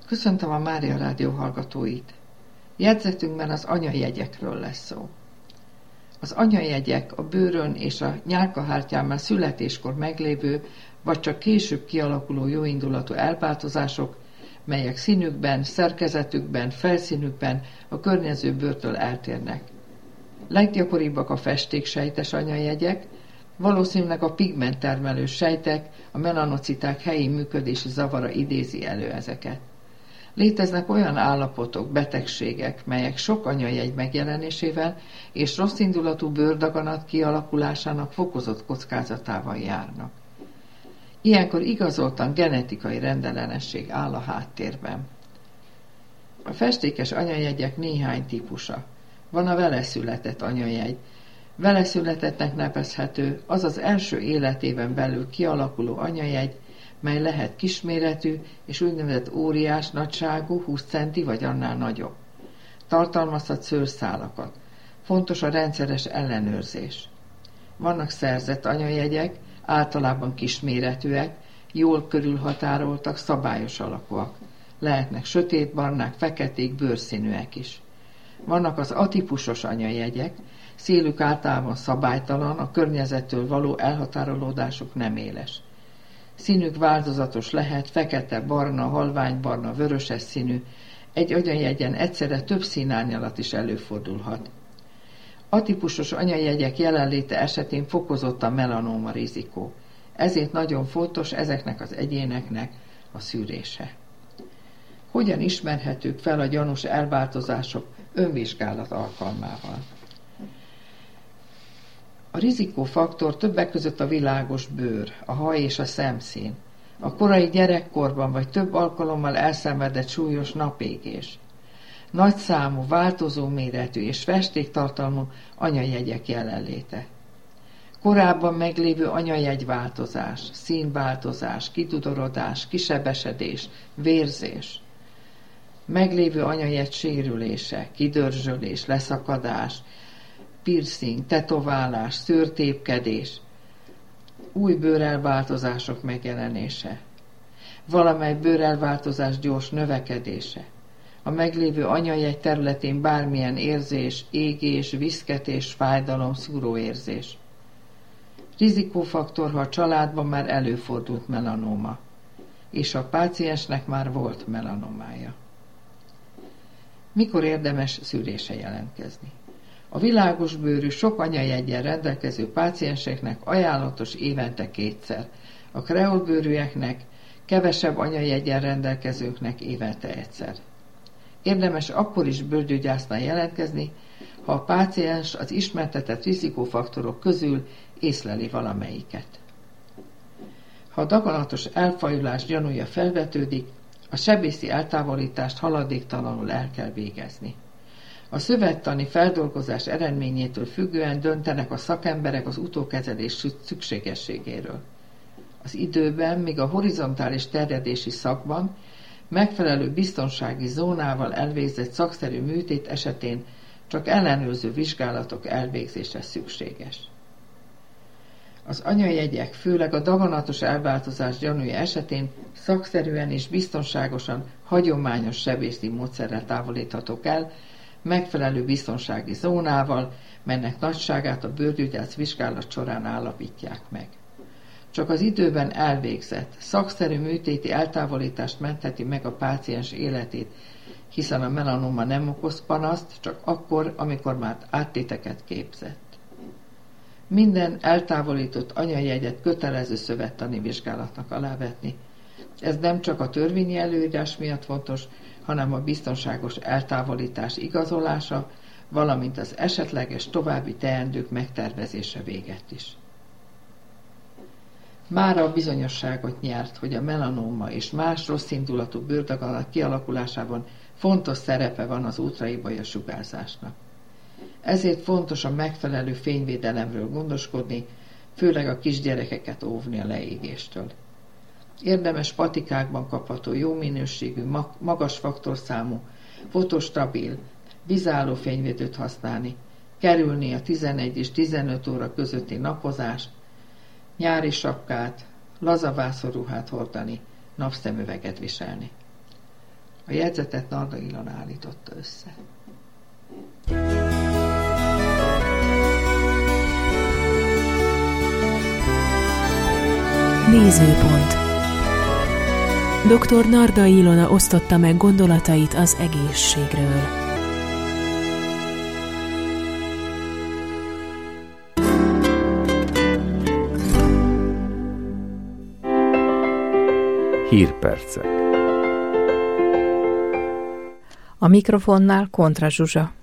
Köszöntöm a Mária Rádió hallgatóit. Jegyzetünkben az anyajegyekről lesz szó. Az anyajegyek a bőrön és a nyálkahártyán már születéskor meglévő, vagy csak később kialakuló jóindulatú elváltozások, melyek színükben, szerkezetükben, felszínükben a környező bőrtől eltérnek. Leggyakoribbak a festéksejtes anyajegyek, valószínűleg a pigmenttermelő sejtek, a melanociták helyi működési zavara idézi elő ezeket. Léteznek olyan állapotok, betegségek, melyek sok anyajegy megjelenésével és rosszindulatú bőrdaganat kialakulásának fokozott kockázatával járnak. Ilyenkor igazoltan genetikai rendellenesség áll a háttérben. A festékes anyajegyek néhány típusa. Van a veleszületett anyajegy. Veleszületettnek nevezhető az az első életében belül kialakuló anyajegy, mely lehet kisméretű és úgynevezett óriás nagyságú, 20 centi vagy annál nagyobb. Tartalmazhat szőrszálakat. Fontos a rendszeres ellenőrzés. Vannak szerzett anyajegyek, általában kisméretűek, jól körülhatároltak, szabályos alakúak. Lehetnek sötétbarnák, feketék, bőrszínűek is. Vannak az atípusos anyajegyek, szélük általában szabálytalan, a környezettől való elhatárolódásuk nem éles. Színük változatos lehet, fekete, barna, halványbarna, vöröses színű, egy anyajegyen egyszerre több színárnyalat is előfordulhat. Atípusos anyajegyek jelenléte esetén fokozott a melanóma rizikó. Ezért nagyon fontos ezeknek az egyéneknek a szűrése. Hogyan ismerhetők fel a gyanús elváltozások önvizsgálat alkalmával? A rizikófaktor többek között a világos bőr, a haj és a szemszín, a korai gyerekkorban vagy több alkalommal elszenvedett súlyos napégés, nagyszámú, változó méretű és festéktartalmú anyajegyek jelenléte, korábban meglévő anyajegyváltozás, színváltozás, kidudorodás, kisebesedés, vérzés, meglévő anyajegy sérülése, kidörzsölés, leszakadás, piercing, tetoválás, szőrtépkedés, új bőrelváltozások megjelenése, valamely bőrelváltozás gyors növekedése, a meglévő anyajegy területén bármilyen érzés, égés, viszketés, fájdalom, szúróérzés. Rizikófaktor, ha a családban már előfordult melanóma, és a páciensnek már volt melanomája. Mikor érdemes szűrésre jelentkezni? A világos bőrű, sok anyajeggyel rendelkező pácienseknek ajánlatos évente 2-szer, a kreolbőrűeknek, kevesebb anyajeggyel rendelkezőknek évente 1-szer. Érdemes akkor is bőrgyógyásznál jelentkezni, ha a páciens az ismertetett rizikófaktorok közül észleli valamelyiket. Ha a daganatos elfajulás gyanúja felvetődik, a sebészi eltávolítást haladéktalanul el kell végezni. A szövettani feldolgozás eredményétől függően döntenek a szakemberek az utókezelés szükségességéről. Az időben, míg a horizontális terjedési szakban megfelelő biztonsági zónával elvégzett szakszerű műtét esetén csak ellenőrző vizsgálatok elvégzése szükséges. Az anyajegyek, főleg a daganatos elváltozás gyanúja esetén szakszerűen és biztonságosan hagyományos sebészi módszerrel távolíthatók el, megfelelő biztonsági zónával, melynek nagyságát a bőrgyógyász vizsgálat során állapítják meg. Csak az időben elvégzett, szakszerű műtéti eltávolítást mentheti meg a páciens életét, hiszen a melanoma nem okoz panaszt, csak akkor, amikor már áttéteket képzett. Minden eltávolított anyajegyet kötelező szövettani vizsgálatnak alávetni. Ez nem csak a törvényi előírás miatt fontos, hanem a biztonságos eltávolítás igazolása, valamint az esetleges további teendők megtervezése véget is. Mára a bizonyosságot nyert, hogy a melanóma és más rosszindulatú bőrdaganat kialakulásában fontos szerepe van az ultraibolya sugárzásnak. Ezért fontos a megfelelő fényvédelemről gondoskodni, főleg a kisgyerekeket óvni a leégéstől. Érdemes patikákban kapható jó minőségű, magas faktorszámú, fotostabil, vízálló fényvédőt használni, kerülni a 11 és 15 óra közötti napozást, nyári sapkát, lazavászorruhát hordani, napszemüveget viselni. A jegyzetet Narda Ilona állította össze. Nézőpont. Dr. Narda Ilona osztotta meg gondolatait az egészségről. Hírpercek. A mikrofonnál Kontra Zsuzsa.